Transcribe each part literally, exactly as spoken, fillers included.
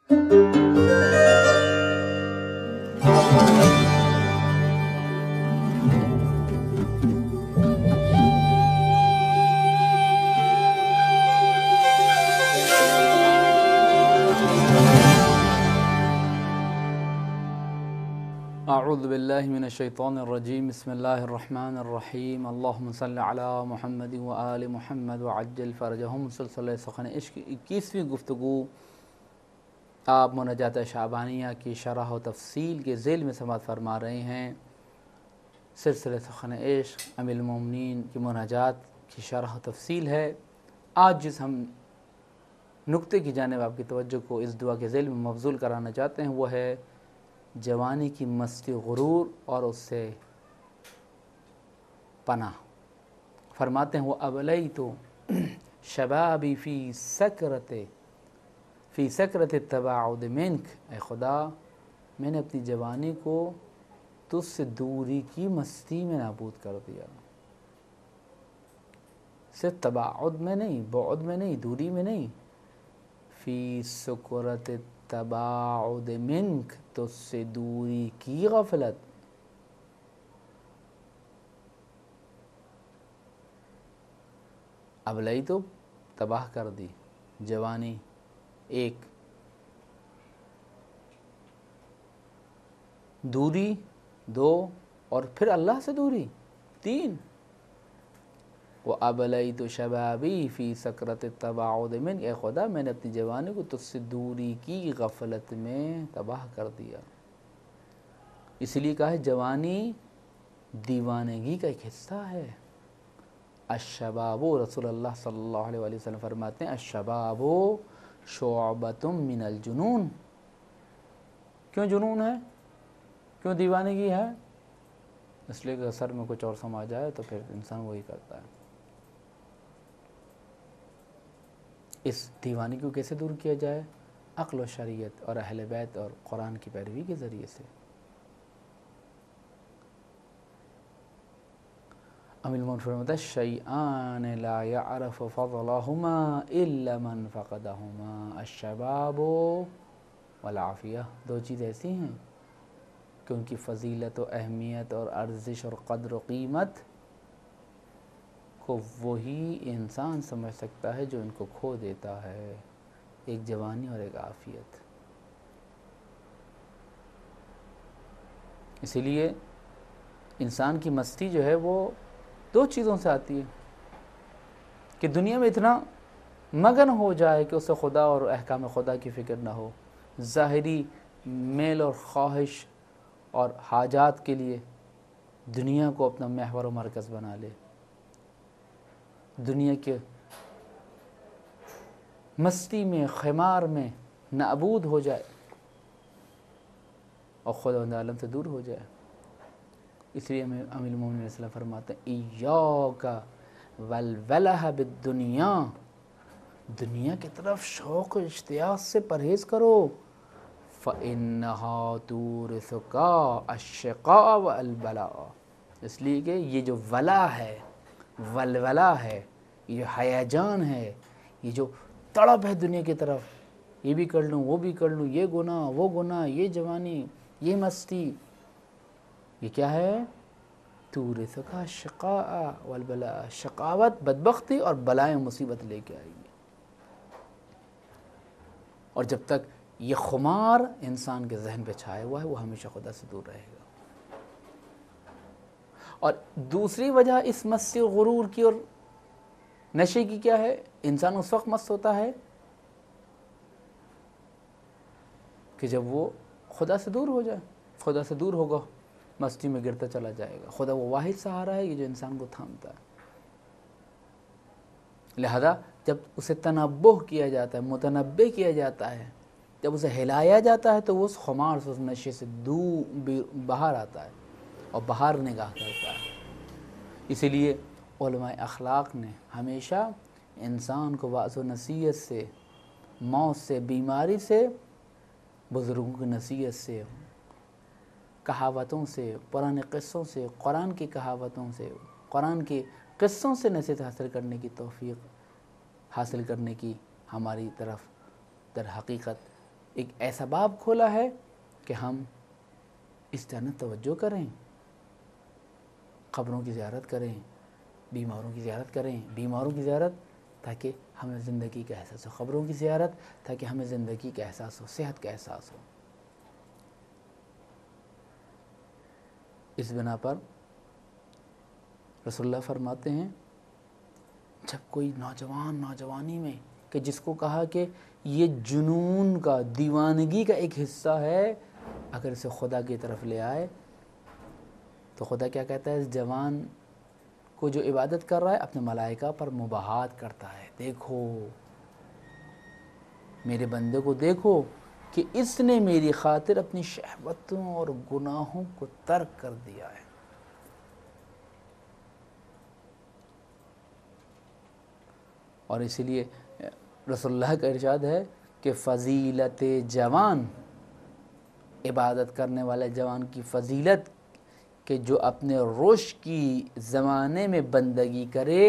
اعوذ باللہ من الشیطان الرجیم، بسم اللہ الرحمن الرحیم، اللہم صلی علی محمد و آل محمد وعجل فرجہم۔ سلسلہ سخن عشق کی اکیسویں گفتگو آپ مناجات شعبانیہ کی شرح و تفصیل کے ذیل میں سماعت فرما رہے ہیں۔ سلسلہ سخن عشق امیر المومنین کی مناجات کی شرح و تفصیل ہے۔ آج جس ہم نقطے کی جانب آپ کی توجہ کو اس دعا کے ذیل میں مبذول کرانا چاہتے ہیں وہ ہے جوانی کی مستی غرور اور اس سے پناہ۔ فرماتے ہیں وہ ابلیت شبابی فی سکرت فی سکرت التباعد منک، اے خدا میں نے اپنی جوانی کو تجھ سے دوری کی مستی میں نابود کر دیا۔ صرف تباعد میں نہیں، بعد میں نہیں، دوری میں نہیں، فی سکرت تباعد منک، تو اس سے دوری کی غفلت۔ ابلئی تو تباہ کر دی جوانی، ایک دوری دو، اور پھر اللہ سے دوری تین۔ وَأَبْلَيْتُ شَبَابِي فِي سَكْرَةِ التَّبَاعُدِ مِنْكَ، اے خدا میں نے اپنی جوانی کو تجھ سے دوری کی غفلت میں تباہ کر دیا۔ اس لیے کہا ہے جوانی دیوانگی کا ایک حصہ ہے۔ الشباب، رسول اللہ صلی اللہ علیہ وآلہ وسلم فرماتے ہیں الشباب شعبۃ من الجنون۔ کیوں جنون ہے؟ کیوں دیوانگی ہے؟ اس لیے کہ سر میں کچھ اور سما جائے تو پھر انسان وہی کرتا ہے۔ اس دیوانی کو کیسے دور کیا جائے؟ عقل و شریعت اور اہل بیت اور قرآن کی پیروی کے ذریعے سے۔ امیر المومنین فرماتا ہے شیئان لا یعرف فضلہما الا من فقدہما، الشباب والعافیہ۔ دو چیز ایسی ہیں کہ ان کی فضیلت و اہمیت اور ارزش اور قدر و قیمت کو وہی انسان سمجھ سکتا ہے جو ان کو کھو دیتا ہے، ایک جوانی اور ایک عافیت۔ اسی لیے انسان کی مستی جو ہے وہ دو چیزوں سے آتی ہے کہ دنیا میں اتنا مگن ہو جائے کہ اسے خدا اور احکام خدا کی فکر نہ ہو، ظاہری میل اور خواہش اور حاجات کے لیے دنیا کو اپنا محور و مرکز بنا لے، دنیا کے مستی میں خمار میں نابود ہو جائے اور خدا و عالم سے دور ہو جائے۔ اس لیے امیر المومنین علیہ السلام فرماتے ہیں ایاک والولہ بالدنیا، دنیا کی طرف شوق و اشتیاق سے پرہیز کرو، فَإِنَّهَا تُورِثُكَ الشِّقَاءَ وَالْبَلَاءَ، اس لیے کہ یہ جو ولا ہے، ولولا ہے، یہ ہیجان ہے، یہ جو تڑپ ہے دنیا کی طرف، یہ بھی کر لوں وہ بھی کر لوں، یہ گناہ وہ گناہ، یہ جوانی یہ مستی، یہ کیا ہے؟ تورثک الشقاء والبلاء، شقاوت بدبختی اور بلائیں مصیبت لے کے آئے گی۔ اور جب تک یہ خمار انسان کے ذہن پہ چھایا ہوا ہے وہ ہمیشہ خدا سے دور رہے گا۔ اور دوسری وجہ اس مستی غرور کی اور نشے کی کیا ہے؟ انسان اس وقت مست ہوتا ہے کہ جب وہ خدا سے دور ہو جائے، خدا سے دور ہوگا مستی میں گرتا چلا جائے گا۔ خدا وہ واحد سہارا ہے یہ جو انسان کو تھامتا ہے۔ لہذا جب اسے تنبہ کیا جاتا ہے، متنبہ کیا جاتا ہے، جب اسے ہلایا جاتا ہے تو وہ اس خمار سے، اس نشے سے دور باہر آتا ہے اور باہر نگاہ کرتا ہے۔ اسی لیے علماء اخلاق نے ہمیشہ انسان کو وعظ و نصیحت سے، موت سے، بیماری سے، بزرگوں کی نصیحت سے، کہاوتوں سے، پرانے قصوں سے، قرآن کی کہاوتوں سے، قرآن کے قصوں سے نصیحت حاصل کرنے کی توفیق حاصل کرنے کی ہماری طرف در حقیقت ایک ایسا باب کھولا ہے کہ ہم اس جانب توجہ کریں، قبروں کی زیارت کریں، بیماروں کی زیارت کریں، بیماروں کی زیارت تاکہ ہمیں زندگی کا احساس ہو، قبروں کی زیارت تاکہ ہمیں زندگی کا احساس ہو، صحت کا احساس ہو۔ اس بنا پر رسول اللہ فرماتے ہیں جب کوئی نوجوان نوجوانی میں کہ جس کو کہا کہ یہ جنون کا، دیوانگی کا ایک حصہ ہے، اگر اسے خدا کی طرف لے آئے تو خدا کیا کہتا ہے؟ اس جوان کو جو عبادت کر رہا ہے اپنے ملائکہ پر مباحات کرتا ہے، دیکھو میرے بندے کو، دیکھو کہ اس نے میری خاطر اپنی شہوتوں اور گناہوں کو ترک کر دیا ہے۔ اور اسی لیے رسول اللہ کا ارشاد ہے کہ فضیلت جوان، عبادت کرنے والے جوان کی فضیلت کہ جو اپنے روش کی زمانے میں بندگی کرے،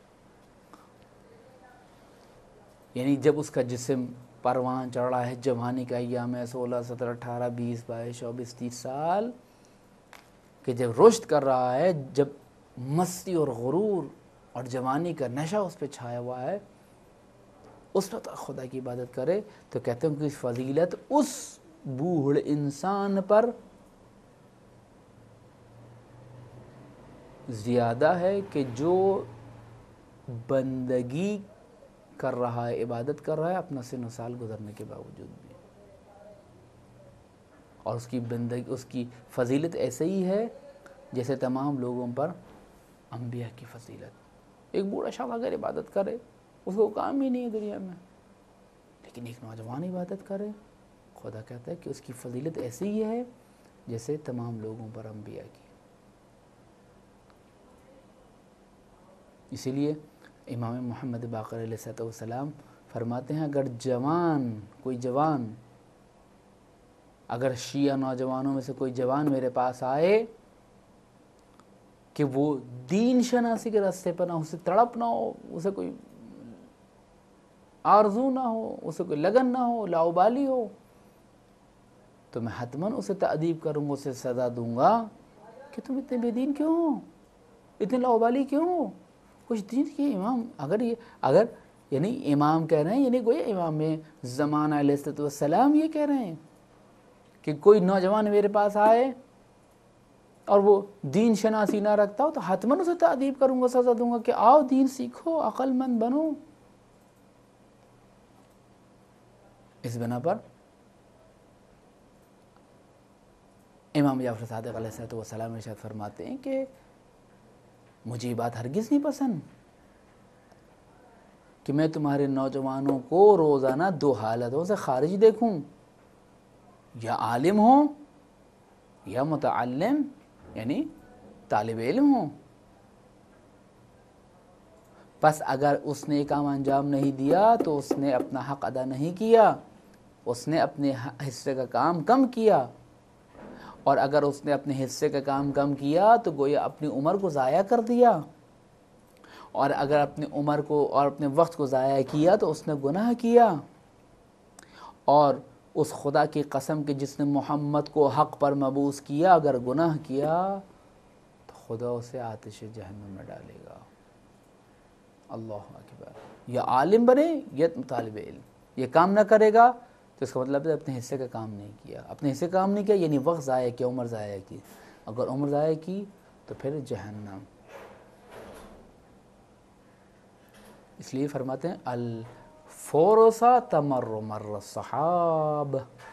یعنی جب اس کا جسم پروان چڑھ رہا ہے، جوانی کا ایام ہے، سولہ سترہ اٹھارہ بیس بائیس چوبیس تیس سال، کہ جب رشد کر رہا ہے، جب مستی اور غرور اور جوانی کا نشہ اس پہ چھایا ہوا ہے، اس وقت خدا کی عبادت کرے تو کہتے ہیں کہ اس فضیلت اس بوڑھ انسان پر زیادہ ہے کہ جو بندگی کر رہا ہے، عبادت کر رہا ہے اپنا سن و سال گزرنے کے باوجود بھی، اور اس کی بندگی، اس کی فضیلت ایسے ہی ہے جیسے تمام لوگوں پر انبیاء کی فضیلت۔ ایک بوڑھا شخص اگر عبادت کرے، اس کو کام ہی نہیں ہے دنیا میں، لیکن ایک نوجوان عبادت کرے، خدا کہتا ہے کہ اس کی فضیلت ایسی ہی ہے جیسے تمام لوگوں پر انبیاء کی۔ اسی لیے امام محمد باقر علیہ السلام فرماتے ہیں اگر جوان، کوئی جوان، اگر شیعہ نوجوانوں میں سے کوئی جوان میرے پاس آئے کہ وہ دین شناسی کے راستے پر نہ، اسے تڑپ نہ ہو، اسے کوئی آرزو نہ ہو، اسے کوئی لگن نہ ہو، لاؤبالی ہو، تو میں حتماً اسے تأدیب کروں گا، اسے سزا دوں گا کہ تم اتنے بے دین کیوں ہو، اتنے لاؤبالی کیوں ہو، کچھ دین کی امام، اگر یہ اگر یعنی امام کہہ رہے ہیں، یعنی کوئی امام زمانہ علیہ السلام یہ کہہ رہے ہیں کہ کوئی نوجوان میرے پاس آئے اور وہ دین شناسی نہ رکھتا ہو تو حتماً اسے تأدیب کروں گا، سزا دوں گا کہ آؤ دین سیکھو، عقل مند بنو۔ اس بنا پر امام جعفر صادق علیہ السلام ارشاد فرماتے ہیں کہ مجھے یہ بات ہرگز نہیں پسند کہ میں تمہارے نوجوانوں کو روزانہ دو حالتوں سے خارج دیکھوں، یا عالم ہوں یا متعلم، یعنی طالب علم ہوں۔ پس اگر اس نے یہ کام انجام نہیں دیا تو اس نے اپنا حق ادا نہیں کیا، اس نے اپنے حصے کا کام کم کیا، اور اگر اس نے اپنے حصے کا کام کم کیا تو گویا اپنی عمر کو ضائع کر دیا، اور اگر اپنی عمر کو اور اپنے وقت کو ضائع کیا تو اس نے گناہ کیا، اور اس خدا کی قسم کہ جس نے محمد کو حق پر مبعوث کیا اگر گناہ کیا تو خدا اسے آتش جہنم میں ڈالے گا۔ اللہ اکبر۔ یا عالم بنے یا طالب علم، یہ کام نہ کرے گا تو اس کا مطلب ہے اپنے حصے کا کام نہیں کیا، اپنے حصے کا کام نہیں کیا یعنی وقت ضائع کیا، عمر ضائع کی، اگر عمر ضائع کی تو پھر جہنم۔ اس لیے فرماتے ہیں الفرصہ تمر مر السحاب۔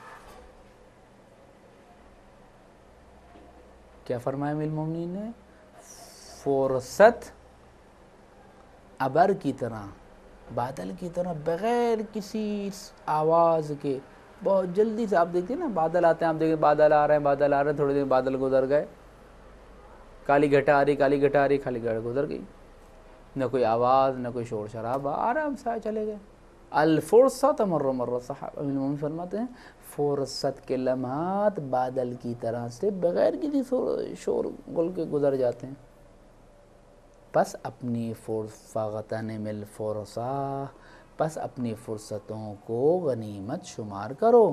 کیا فرمایا امیر المومنین نے؟ فرصت ابر کی طرح، بادل کی طرح، بغیر کسی آواز کے بہت جلدی سے، آپ دیکھتے ہیں نا بادل آتے ہیں، آپ دیکھیں بادل آ رہے ہیں بادل آ رہے ہیں تھوڑی دیر بادل گزر گئے، کالی گھٹا آ رہی کالی گھٹا آ رہی کالی گھٹا گزر گئی، نہ کوئی آواز نہ کوئی شور شرابہ، آرام سے چلے گئے۔ الفرصہ تمر مر السحاب، امیر المومنین فرماتے ہیں فرصت کے لمحات بادل کی طرح سے بغیر کسی شور غل کے گزر جاتے ہیں۔ پس اپنی فاغتنم الفرصہ، بس اپنی فرصتوں کو غنیمت شمار کرو.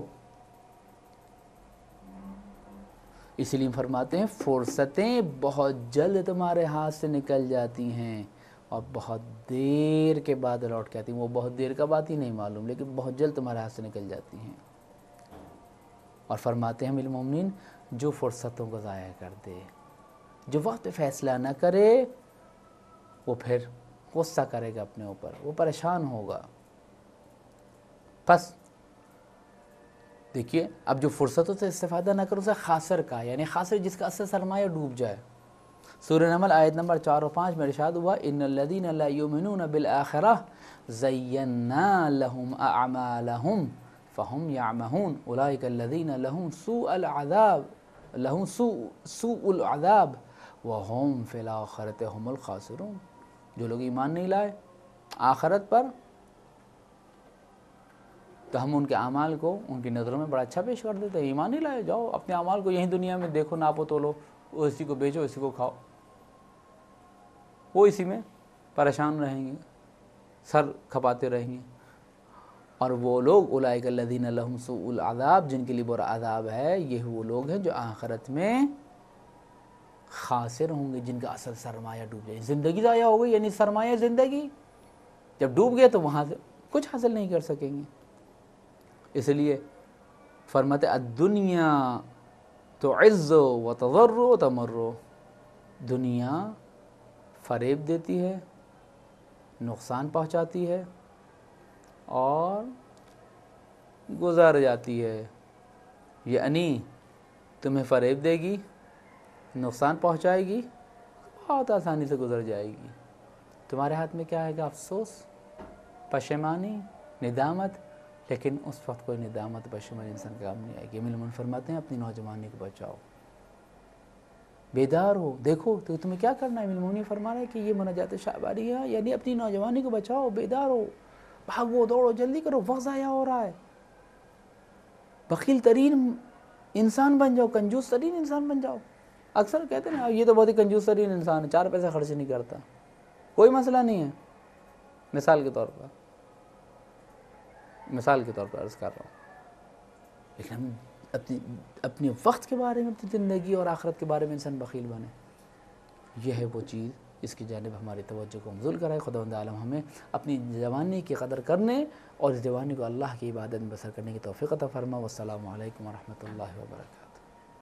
اس لیے فرماتے ہیں فرصتیں بہت جلد تمہارے ہاتھ سے نکل جاتی ہیں اور بہت دیر کے بعد لوٹ کے آتی ہیں. وہ بہت دیر کا بات ہی نہیں معلوم، لیکن بہت جلد تمہارے ہاتھ سے نکل جاتی ہیں. اور فرماتے ہیں بالمومنین جو فرصتوں کو ضائع کر دے، جو وقت پہ فیصلہ نہ کرے، وہ پھر غصہ کرے گا اپنے اوپر، وہ پریشان ہوگا. پس دیکھیے اب جو فرصتوں سے استفادہ نہ کرو اسے خاسر کا، یعنی خاسر جس کا اصل سرمایہ ڈوب جائے. سورہ نمل آیت نمبر چار و پانچ میں ارشاد ہوا ان الذین لا یؤمنون بالآخرہ زینا لهم اعمالهم فهم یعمہون اولئک الذین لهم سوء العذاب لهم سوء سوء العذاب وهم فی الآخرۃ هم الخاسرون. جو لوگ ایمان نہیں لائے آخرت پر تو ہم ان کے اعمال کو ان کی نظروں میں بڑا اچھا پیش کر دیتے ہیں. ایمان نہیں لائے، جاؤ اپنے اعمال کو یہیں دنیا میں دیکھو، ناپو تولو، اسی کو بیچو، اسی کو کھاؤ. وہ اسی میں پریشان رہیں گے، سر کھپاتے رہیں گے. اور وہ لوگ اولئک الذین لهم سوء العذاب، جن کے لیے برا عذاب ہے، یہ وہ لوگ ہیں جو آخرت میں خاسر ہوں گے، جن کا اصل سرمایہ ڈوب جائے. زندگی ضائع ہو گئی، یعنی سرمایہ زندگی جب ڈوب گئے تو وہاں سے کچھ حاصل نہیں کر سکیں گے. اس لیے فرماتے الدنیا تعز و تضر و تمر. دنیا فریب دیتی ہے، نقصان پہنچاتی ہے اور گزر جاتی ہے. یعنی تمہیں فریب دے گی، نقصان پہنچائے گی، بہت آسانی سے گزر جائے گی. تمہارے ہاتھ میں کیا ہے گا؟ افسوس، پشیمانی، ندامت. لیکن اس وقت کوئی ندامت پشیمانی انسان کا کام نہیں آئے گی. ملمن فرماتے ہیں اپنی نوجوانی کو بچاؤ، بیدار ہو، دیکھو تو تمہیں کیا کرنا ہے. ملمونی فرما رہا ہے کہ یہ مناجات شعبانی ہے، یعنی اپنی نوجوانی کو بچاؤ، بیدار ہو، بھاگو دوڑو، جلدی کرو، وقت ضائع ہو رہا ہے. بخیل ترین انسان بن جاؤ، کنجوس ترین انسان بن جاؤ. اکثر کہتے ہیں یہ تو بہت ہی کنجوس ترین انسان ہے، چار پیسہ خرچ نہیں کرتا. کوئی مسئلہ نہیں ہے. مثال کے طور پر مثال کے طور پر عرض کر رہا ہوں. لیکن اپنی اپنے وقت کے بارے میں، اپنی زندگی اور آخرت کے بارے میں انسان بخیل بنے. یہ ہے وہ چیز اس کی جانب ہماری توجہ کو مبذول کرائے. خداوند عالم ہمیں اپنی جوانی کی قدر کرنے اور اس جوانی کو اللہ کی عبادت میں بسر کرنے کی توفیق عطا فرما. والسلام علیکم ورحمۃ اللہ وبرکاتہ.